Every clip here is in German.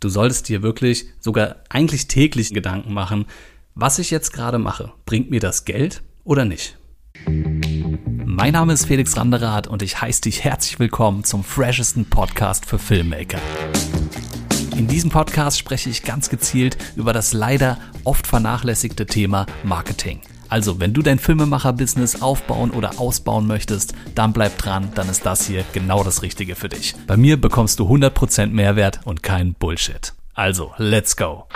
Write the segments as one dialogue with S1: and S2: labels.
S1: Du solltest dir wirklich sogar eigentlich täglich Gedanken machen, was ich jetzt gerade mache. Bringt mir das Geld oder nicht? Mein Name ist Felix Randerath und ich heiße dich herzlich willkommen zum freshesten Podcast für Filmmaker. In diesem Podcast spreche ich ganz gezielt über das leider oft vernachlässigte Thema Marketing. Also, wenn du dein Filmemacher-Business aufbauen oder ausbauen möchtest, dann bleib dran, dann ist das hier genau das Richtige für dich. Bei mir bekommst du 100% Mehrwert und kein Bullshit. Also, let's go!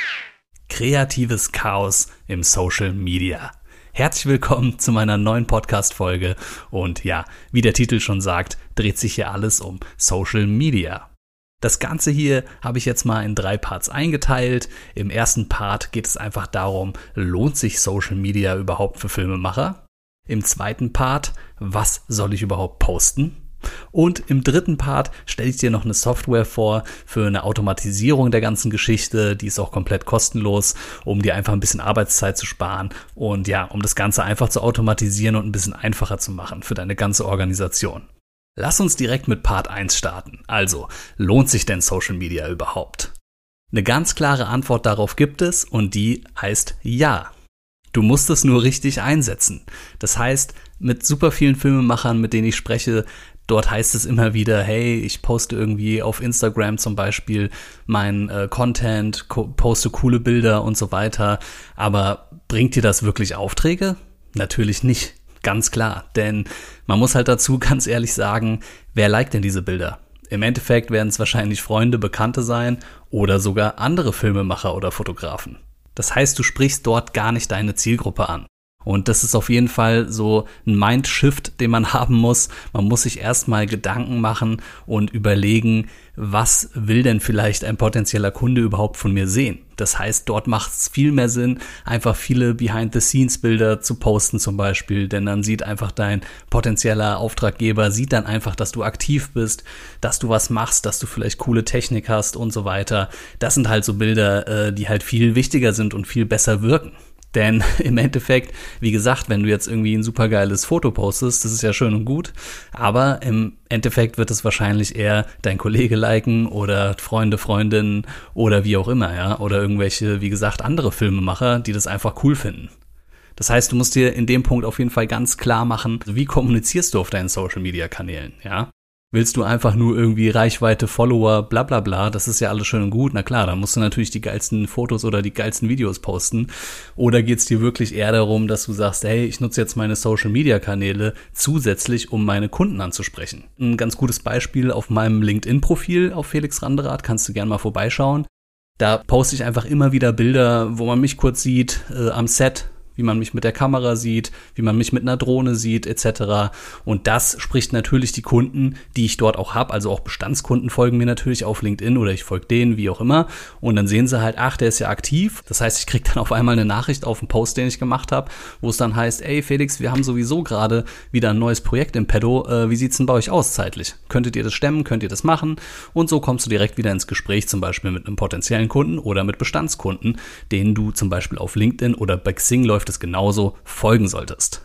S1: Kreatives Chaos im Social Media. Herzlich willkommen zu meiner neuen Podcast-Folge und ja, wie der Titel schon sagt, dreht sich hier alles um Social Media. Das Ganze hier habe ich jetzt mal in 3 Parts eingeteilt. Im ersten Part geht es einfach darum, lohnt sich Social Media überhaupt für Filmemacher? Im zweiten Part, was soll ich überhaupt posten? Und im dritten Part stelle ich dir noch eine Software vor für eine Automatisierung der ganzen Geschichte. Die ist auch komplett kostenlos, um dir einfach ein bisschen Arbeitszeit zu sparen und ja, um das Ganze einfach zu automatisieren und ein bisschen einfacher zu machen für deine ganze Organisation. Lass uns direkt mit Part 1 starten. Also, lohnt sich denn Social Media überhaupt? Eine ganz klare Antwort darauf gibt es und die heißt ja. Du musst es nur richtig einsetzen. Das heißt, mit super vielen Filmemachern, mit denen ich spreche, dort heißt es immer wieder, hey, ich poste irgendwie auf Instagram zum Beispiel meinen Content, poste coole Bilder und so weiter. Aber bringt dir das wirklich Aufträge? Natürlich nicht. Ganz klar, denn man muss halt dazu ganz ehrlich sagen, wer liked denn diese Bilder? Im Endeffekt werden es wahrscheinlich Freunde, Bekannte sein oder sogar andere Filmemacher oder Fotografen. Das heißt, du sprichst dort gar nicht deine Zielgruppe an. Und das ist auf jeden Fall so ein Mindshift, den man haben muss. Man muss sich erstmal Gedanken machen und überlegen, was will denn vielleicht ein potenzieller Kunde überhaupt von mir sehen? Das heißt, dort macht es viel mehr Sinn, einfach viele Behind-the-Scenes-Bilder zu posten zum Beispiel, denn dann sieht einfach dein potenzieller Auftraggeber, sieht dann einfach, dass du aktiv bist, dass du was machst, dass du vielleicht coole Technik hast und so weiter. Das sind halt so Bilder, die halt viel wichtiger sind und viel besser wirken. Denn im Endeffekt, wie gesagt, wenn du jetzt irgendwie ein supergeiles Foto postest, das ist ja schön und gut, aber im Endeffekt wird es wahrscheinlich eher dein Kollege liken oder Freunde, Freundinnen oder wie auch immer, ja, oder irgendwelche, wie gesagt, andere Filmemacher, die das einfach cool finden. Das heißt, du musst dir in dem Punkt auf jeden Fall ganz klar machen, wie kommunizierst du auf deinen Social-Media-Kanälen, ja? Willst du einfach nur irgendwie Reichweite, Follower, bla bla bla, das ist ja alles schön und gut, na klar, dann musst du natürlich die geilsten Fotos oder die geilsten Videos posten. Oder geht's dir wirklich eher darum, dass du sagst, hey, ich nutze jetzt meine Social-Media-Kanäle zusätzlich, um meine Kunden anzusprechen. Ein ganz gutes Beispiel auf meinem LinkedIn-Profil auf Felix Randerath, kannst du gerne mal vorbeischauen. Da poste ich einfach immer wieder Bilder, wo man mich kurz sieht, am Set, wie man mich mit der Kamera sieht, wie man mich mit einer Drohne sieht, etc. Und das spricht natürlich die Kunden, die ich dort auch habe, also auch Bestandskunden folgen mir natürlich auf LinkedIn oder ich folge denen, wie auch immer. Und dann sehen sie halt, ach, der ist ja aktiv. Das heißt, ich kriege dann auf einmal eine Nachricht auf einen Post, den ich gemacht habe, wo es dann heißt, ey Felix, wir haben sowieso gerade wieder ein neues Projekt im Petto. Wie sieht's denn bei euch aus zeitlich? Könntet ihr das stemmen? Könnt ihr das machen? Und so kommst du direkt wieder ins Gespräch, zum Beispiel mit einem potenziellen Kunden oder mit Bestandskunden, denen du zum Beispiel auf LinkedIn oder bei Xing läuft es genauso folgen solltest.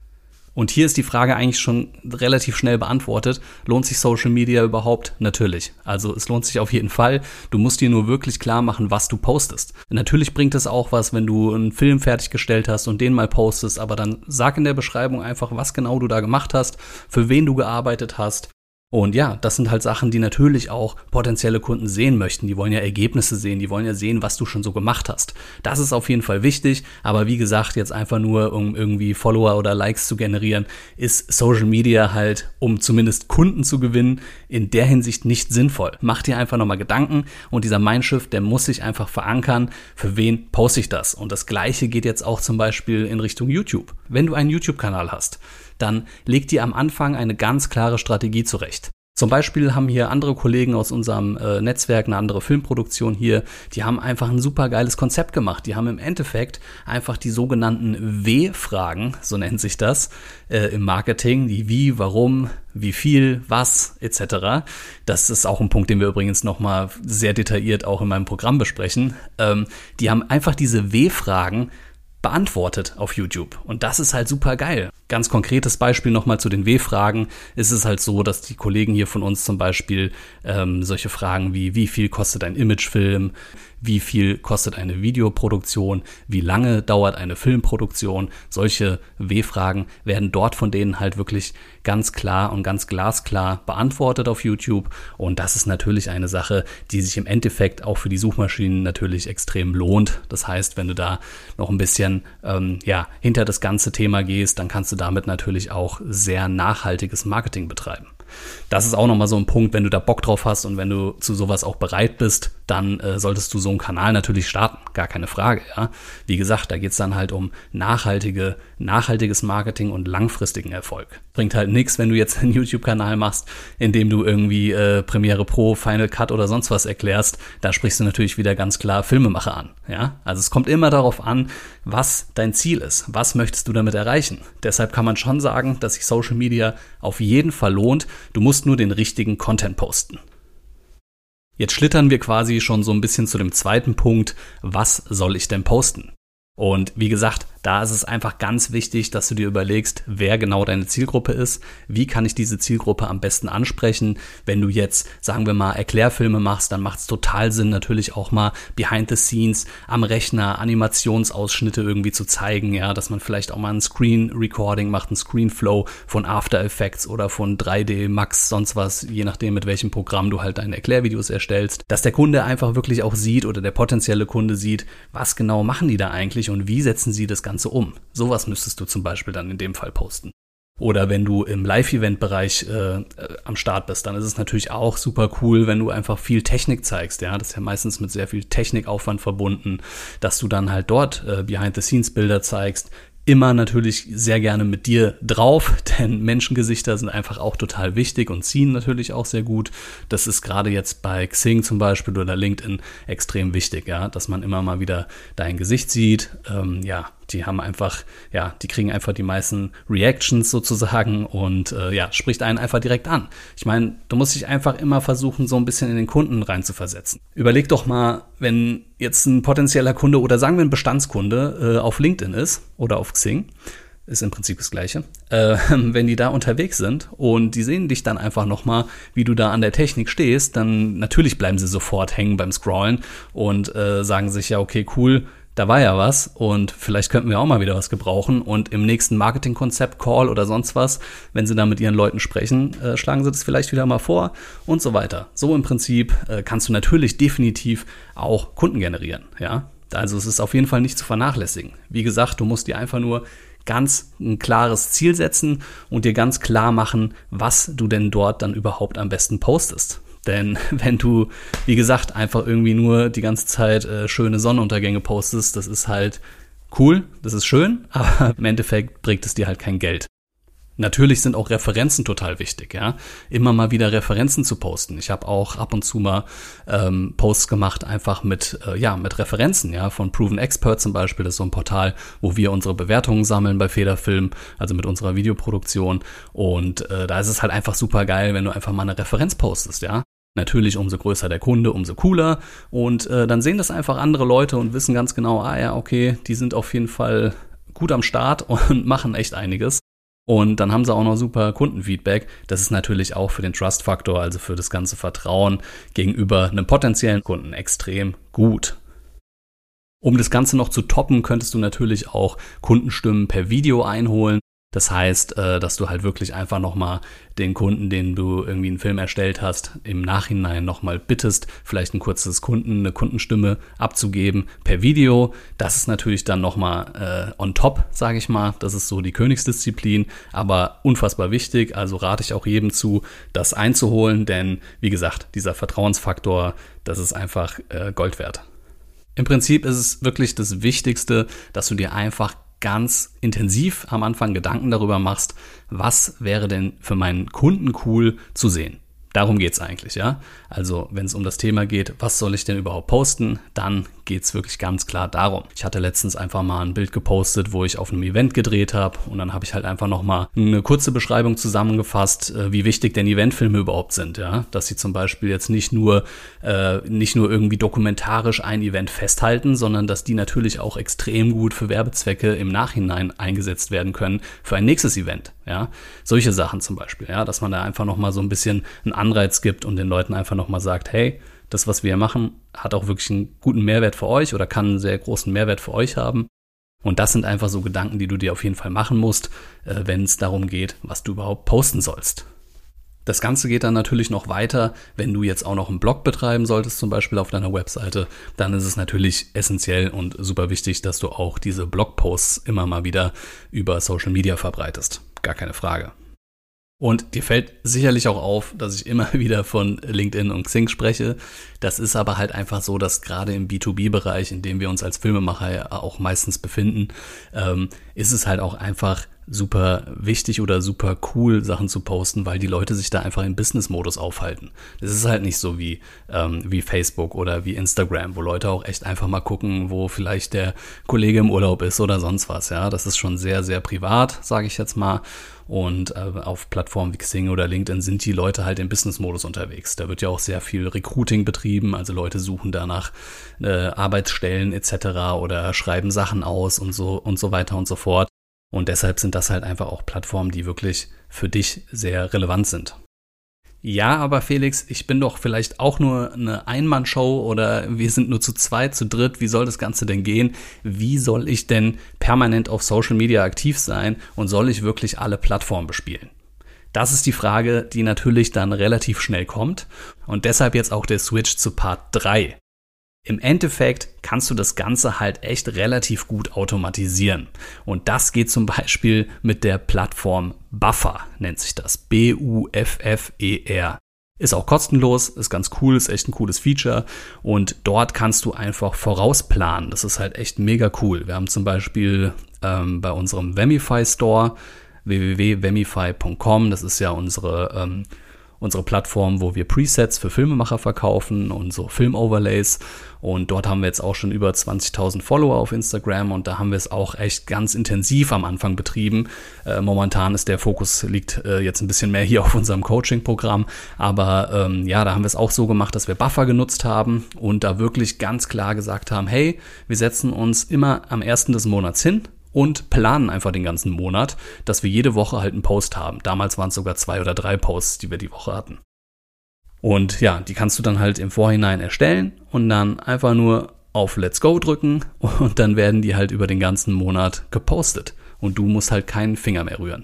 S1: Und hier ist die Frage eigentlich schon relativ schnell beantwortet. Lohnt sich Social Media überhaupt? Natürlich. Also es lohnt sich auf jeden Fall. Du musst dir nur wirklich klar machen, was du postest. Natürlich bringt es auch was, wenn du einen Film fertiggestellt hast und den mal postest, aber dann sag in der Beschreibung einfach, was genau du da gemacht hast, für wen du gearbeitet hast. Und ja, das sind halt Sachen, die natürlich auch potenzielle Kunden sehen möchten. Die wollen ja Ergebnisse sehen, die wollen ja sehen, was du schon so gemacht hast. Das ist auf jeden Fall wichtig, aber wie gesagt, jetzt einfach nur, um irgendwie Follower oder Likes zu generieren, ist Social Media halt, um zumindest Kunden zu gewinnen, in der Hinsicht nicht sinnvoll. Mach dir einfach nochmal Gedanken und dieser Mindshift, der muss sich einfach verankern, für wen poste ich das? Und das Gleiche geht jetzt auch zum Beispiel in Richtung YouTube. Wenn du einen YouTube-Kanal hast, dann leg dir am Anfang eine ganz klare Strategie zurecht. Zum Beispiel haben hier andere Kollegen aus unserem Netzwerk, eine andere Filmproduktion hier, die haben einfach ein super geiles Konzept gemacht. Die haben im Endeffekt einfach die sogenannten W-Fragen, so nennt sich das, im Marketing, die wie, warum, wie viel, was, etc. Das ist auch ein Punkt, den wir übrigens nochmal sehr detailliert auch in meinem Programm besprechen. Die haben einfach diese W-Fragen beantwortet auf YouTube. Und das ist halt super geil. Ganz konkretes Beispiel nochmal zu den W-Fragen. Ist es halt so, dass die Kollegen hier von uns zum Beispiel solche Fragen wie viel kostet ein Imagefilm, wie viel kostet eine Videoproduktion, wie lange dauert eine Filmproduktion, solche W-Fragen werden dort von denen halt wirklich ganz klar und ganz glasklar beantwortet auf YouTube. Und das ist natürlich eine Sache, die sich im Endeffekt auch für die Suchmaschinen natürlich extrem lohnt. Das heißt, wenn du da noch ein bisschen hinter das ganze Thema gehst, dann kannst du damit natürlich auch sehr nachhaltiges Marketing betreiben. Das ist auch nochmal so ein Punkt, wenn du da Bock drauf hast und wenn du zu sowas auch bereit bist, dann solltest du so einen Kanal natürlich starten, gar keine Frage. Ja? Wie gesagt, da geht es dann halt um nachhaltiges Marketing und langfristigen Erfolg. Bringt halt nichts, wenn du jetzt einen YouTube-Kanal machst, in dem du irgendwie Premiere Pro, Final Cut oder sonst was erklärst. Da sprichst du natürlich wieder ganz klar Filmemacher an. Ja? Also es kommt immer darauf an, was dein Ziel ist. Was möchtest du damit erreichen? Deshalb kann man schon sagen, dass sich Social Media auf jeden Fall lohnt. Du musst nur den richtigen Content posten. Jetzt schlittern wir quasi schon so ein bisschen zu dem zweiten Punkt, was soll ich denn posten? Und wie gesagt, da ist es einfach ganz wichtig, dass du dir überlegst, wer genau deine Zielgruppe ist. Wie kann ich diese Zielgruppe am besten ansprechen? Wenn du jetzt, sagen wir mal, Erklärfilme machst, dann macht es total Sinn, natürlich auch mal behind the scenes am Rechner Animationsausschnitte irgendwie zu zeigen, ja, dass man vielleicht auch mal ein Screen Recording macht, ein Screenflow von After Effects oder von 3D Max, sonst was, je nachdem, mit welchem Programm du halt deine Erklärvideos erstellst, dass der Kunde einfach wirklich auch sieht oder der potenzielle Kunde sieht, was genau machen die da eigentlich und wie setzen sie das Ganze um. Sowas müsstest du zum Beispiel dann in dem Fall posten. Oder wenn du im Live-Event-Bereich am Start bist, dann ist es natürlich auch super cool, wenn du einfach viel Technik zeigst. Ja, das ist ja meistens mit sehr viel Technikaufwand verbunden, dass du dann halt dort Behind-the-Scenes-Bilder zeigst. Immer natürlich sehr gerne mit dir drauf, denn Menschengesichter sind einfach auch total wichtig und ziehen natürlich auch sehr gut. Das ist gerade jetzt bei Xing zum Beispiel oder LinkedIn extrem wichtig, ja, dass man immer mal wieder dein Gesicht sieht. Die haben einfach, die kriegen einfach die meisten Reactions sozusagen und spricht einen einfach direkt an. Ich meine, du musst dich einfach immer versuchen, so ein bisschen in den Kunden reinzuversetzen. Überleg doch mal, wenn jetzt ein potenzieller Kunde oder sagen wir ein Bestandskunde auf LinkedIn ist oder auf Xing, ist im Prinzip das Gleiche, wenn die da unterwegs sind und die sehen dich dann einfach nochmal, wie du da an der Technik stehst, dann natürlich bleiben sie sofort hängen beim Scrollen und sagen sich, ja, okay, cool, da war ja was und vielleicht könnten wir auch mal wieder was gebrauchen und im nächsten Marketingkonzept-Call oder sonst was, wenn sie da mit ihren Leuten sprechen, schlagen sie das vielleicht wieder mal vor und so weiter. So im Prinzip kannst du natürlich definitiv auch Kunden generieren, ja. Also es ist auf jeden Fall nicht zu vernachlässigen. Wie gesagt, du musst dir einfach nur ganz ein klares Ziel setzen und dir ganz klar machen, was du denn dort dann überhaupt am besten postest. Denn wenn du, wie gesagt, einfach irgendwie nur die ganze Zeit schöne Sonnenuntergänge postest, das ist halt cool, das ist schön, aber im Endeffekt bringt es dir halt kein Geld. Natürlich sind auch Referenzen total wichtig, ja. Immer mal wieder Referenzen zu posten. Ich habe auch ab und zu mal Posts gemacht, einfach mit Referenzen, ja, von Proven Expert zum Beispiel. Das ist so ein Portal, wo wir unsere Bewertungen sammeln bei Federfilm, also mit unserer Videoproduktion. Und da ist es halt einfach super geil, wenn du einfach mal eine Referenz postest, ja. Natürlich, umso größer der Kunde, umso cooler. Und dann sehen das einfach andere Leute und wissen ganz genau, okay, die sind auf jeden Fall gut am Start und machen echt einiges. Und dann haben sie auch noch super Kundenfeedback. Das ist natürlich auch für den Trust-Faktor, also für das ganze Vertrauen gegenüber einem potenziellen Kunden extrem gut. Um das Ganze noch zu toppen, könntest du natürlich auch Kundenstimmen per Video einholen. Das heißt, dass du halt wirklich einfach nochmal den Kunden, den du irgendwie einen Film erstellt hast, im Nachhinein nochmal bittest, vielleicht eine Kundenstimme abzugeben per Video. Das ist natürlich dann nochmal on top, sage ich mal. Das ist so die Königsdisziplin, aber unfassbar wichtig. Also rate ich auch jedem zu, das einzuholen, denn wie gesagt, dieser Vertrauensfaktor, das ist einfach Gold wert. Im Prinzip ist es wirklich das Wichtigste, dass du dir einfach ganz intensiv am Anfang Gedanken darüber machst, was wäre denn für meinen Kunden cool zu sehen. Darum geht's eigentlich, ja. Also wenn es um das Thema geht, was soll ich denn überhaupt posten, dann geht es wirklich ganz klar darum. Ich hatte letztens einfach mal ein Bild gepostet, wo ich auf einem Event gedreht habe und dann habe ich halt einfach nochmal eine kurze Beschreibung zusammengefasst, wie wichtig denn Eventfilme überhaupt sind, ja, dass sie zum Beispiel jetzt nicht nur irgendwie dokumentarisch ein Event festhalten, sondern dass die natürlich auch extrem gut für Werbezwecke im Nachhinein eingesetzt werden können für ein nächstes Event, ja, solche Sachen zum Beispiel, ja, dass man da einfach nochmal so ein bisschen einen Anreiz gibt und den Leuten einfach nochmal sagt, hey, das, was wir hier machen, hat auch wirklich einen guten Mehrwert für euch oder kann einen sehr großen Mehrwert für euch haben. Und das sind einfach so Gedanken, die du dir auf jeden Fall machen musst, wenn es darum geht, was du überhaupt posten sollst. Das Ganze geht dann natürlich noch weiter, wenn du jetzt auch noch einen Blog betreiben solltest, zum Beispiel auf deiner Webseite, dann ist es natürlich essentiell und super wichtig, dass du auch diese Blogposts immer mal wieder über Social Media verbreitest. Gar keine Frage. Und dir fällt sicherlich auch auf, dass ich immer wieder von LinkedIn und Xing spreche. Das ist aber halt einfach so, dass gerade im B2B-Bereich, in dem wir uns als Filmemacher ja auch meistens befinden, ist es halt auch einfach super wichtig oder super cool, Sachen zu posten, weil die Leute sich da einfach im Business-Modus aufhalten. Das ist halt nicht so wie Facebook oder wie Instagram, wo Leute auch echt einfach mal gucken, wo vielleicht der Kollege im Urlaub ist oder sonst was. Ja, das ist schon sehr, sehr privat, sage ich jetzt mal. Und auf Plattformen wie Xing oder LinkedIn sind die Leute halt im Business-Modus unterwegs. Da wird ja auch sehr viel Recruiting betrieben, also Leute suchen danach Arbeitsstellen etc. oder schreiben Sachen aus und so weiter und so fort. Und deshalb sind das halt einfach auch Plattformen, die wirklich für dich sehr relevant sind. Ja, aber Felix, ich bin doch vielleicht auch nur eine Ein-Mann-Show oder wir sind nur zu zweit, zu dritt. Wie soll das Ganze denn gehen? Wie soll ich denn permanent auf Social Media aktiv sein und soll ich wirklich alle Plattformen bespielen? Das ist die Frage, die natürlich dann relativ schnell kommt und deshalb jetzt auch der Switch zu Part 3. Im Endeffekt kannst du das Ganze halt echt relativ gut automatisieren. Und das geht zum Beispiel mit der Plattform Buffer, nennt sich das. Buffer. Ist auch kostenlos, ist ganz cool, ist echt ein cooles Feature. Und dort kannst du einfach vorausplanen. Das ist halt echt mega cool. Wir haben zum Beispiel bei unserem Wemify Store, www.wemify.com, das ist ja unsere Plattform, wo wir Presets für Filmemacher verkaufen und so Film-Overlays. Und dort haben wir jetzt auch schon über 20.000 Follower auf Instagram und da haben wir es auch echt ganz intensiv am Anfang betrieben. Momentan ist der Fokus liegt jetzt ein bisschen mehr hier auf unserem Coaching-Programm. Aber da haben wir es auch so gemacht, dass wir Buffer genutzt haben und da wirklich ganz klar gesagt haben, hey, wir setzen uns immer am 1. des Monats hin und planen einfach den ganzen Monat, dass wir jede Woche halt einen Post haben. Damals waren es sogar 2 oder 3 Posts, die wir die Woche hatten. Und ja, die kannst du dann halt im Vorhinein erstellen und dann einfach nur auf Let's Go drücken und dann werden die halt über den ganzen Monat gepostet. Und du musst halt keinen Finger mehr rühren.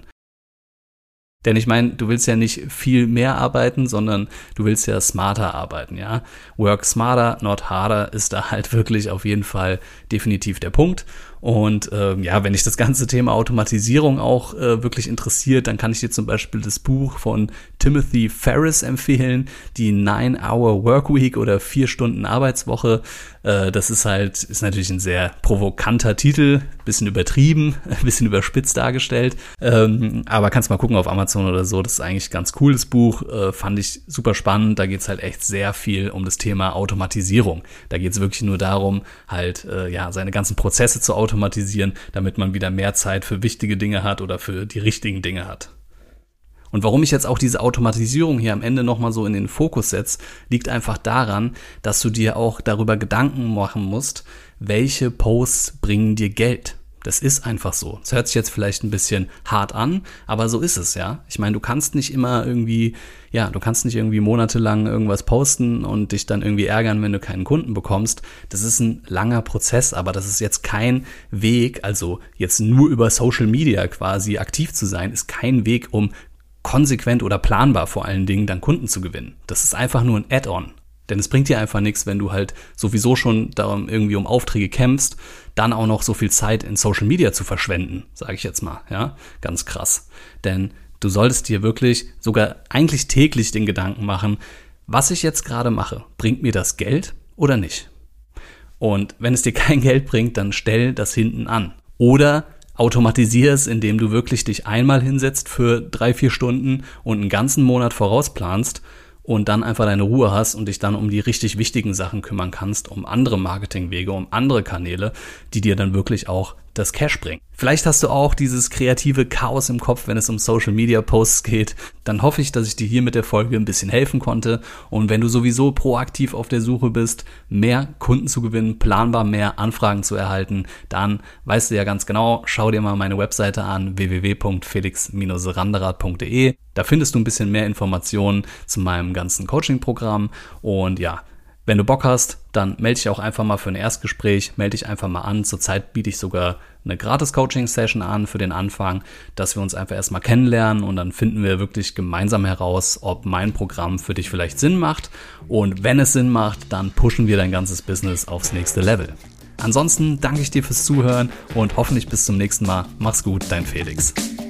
S1: Denn ich meine, du willst ja nicht viel mehr arbeiten, sondern du willst ja smarter arbeiten, ja. Work smarter, not harder ist da halt wirklich auf jeden Fall definitiv der Punkt. Und wenn dich das ganze Thema Automatisierung auch wirklich interessiert, dann kann ich dir zum Beispiel das Buch von Timothy Ferriss empfehlen, die 9-Hour Workweek oder 4 Stunden Arbeitswoche. Das ist natürlich ein sehr provokanter Titel, bisschen übertrieben, ein bisschen überspitzt dargestellt. Aber kannst mal gucken auf Amazon oder so, das ist eigentlich ein ganz cooles Buch, fand ich super spannend. Da geht's halt echt sehr viel um das Thema Automatisierung. Da geht's wirklich nur darum, halt seine ganzen Prozesse zu automatisieren, damit man wieder mehr Zeit für wichtige Dinge hat oder für die richtigen Dinge hat. Und warum ich jetzt auch diese Automatisierung hier am Ende nochmal so in den Fokus setze, liegt einfach daran, dass du dir auch darüber Gedanken machen musst, welche Posts bringen dir Geld. Das ist einfach so. Das hört sich jetzt vielleicht ein bisschen hart an, aber so ist es, ja. Ich meine, du kannst nicht irgendwie monatelang irgendwas posten und dich dann irgendwie ärgern, wenn du keinen Kunden bekommst. Das ist ein langer Prozess, aber das ist jetzt kein Weg, also jetzt nur über Social Media quasi aktiv zu sein, ist kein Weg, um konsequent oder planbar vor allen Dingen dann Kunden zu gewinnen. Das ist einfach nur ein Add-on. Denn es bringt dir einfach nichts, wenn du halt sowieso schon darum irgendwie um Aufträge kämpfst, dann auch noch so viel Zeit in Social Media zu verschwenden, sage ich jetzt mal, ja, ganz krass. Denn du solltest dir wirklich sogar eigentlich täglich den Gedanken machen, was ich jetzt gerade mache, bringt mir das Geld oder nicht? Und wenn es dir kein Geld bringt, dann stell das hinten an. Oder automatisier es, indem du wirklich dich einmal hinsetzt für 3-4 Stunden und einen ganzen Monat vorausplanst und dann einfach deine Ruhe hast und dich dann um die richtig wichtigen Sachen kümmern kannst, um andere Marketingwege, um andere Kanäle, die dir dann wirklich auch das Cash bringen. Vielleicht hast du auch dieses kreative Chaos im Kopf, wenn es um Social Media Posts geht. Dann hoffe ich, dass ich dir hier mit der Folge ein bisschen helfen konnte. Und wenn du sowieso proaktiv auf der Suche bist, mehr Kunden zu gewinnen, planbar mehr Anfragen zu erhalten, dann weißt du ja ganz genau, schau dir mal meine Webseite an, www.felix-randerad.de. Da findest du ein bisschen mehr Informationen zu meinem ganzen Coaching-Programm. Und ja, wenn du Bock hast, dann melde dich auch einfach mal für ein Erstgespräch, melde dich einfach mal an. Zurzeit biete ich sogar eine Gratis-Coaching-Session an für den Anfang, dass wir uns einfach erstmal kennenlernen und dann finden wir wirklich gemeinsam heraus, ob mein Programm für dich vielleicht Sinn macht. Und wenn es Sinn macht, dann pushen wir dein ganzes Business aufs nächste Level. Ansonsten danke ich dir fürs Zuhören und hoffentlich bis zum nächsten Mal. Mach's gut, dein Felix.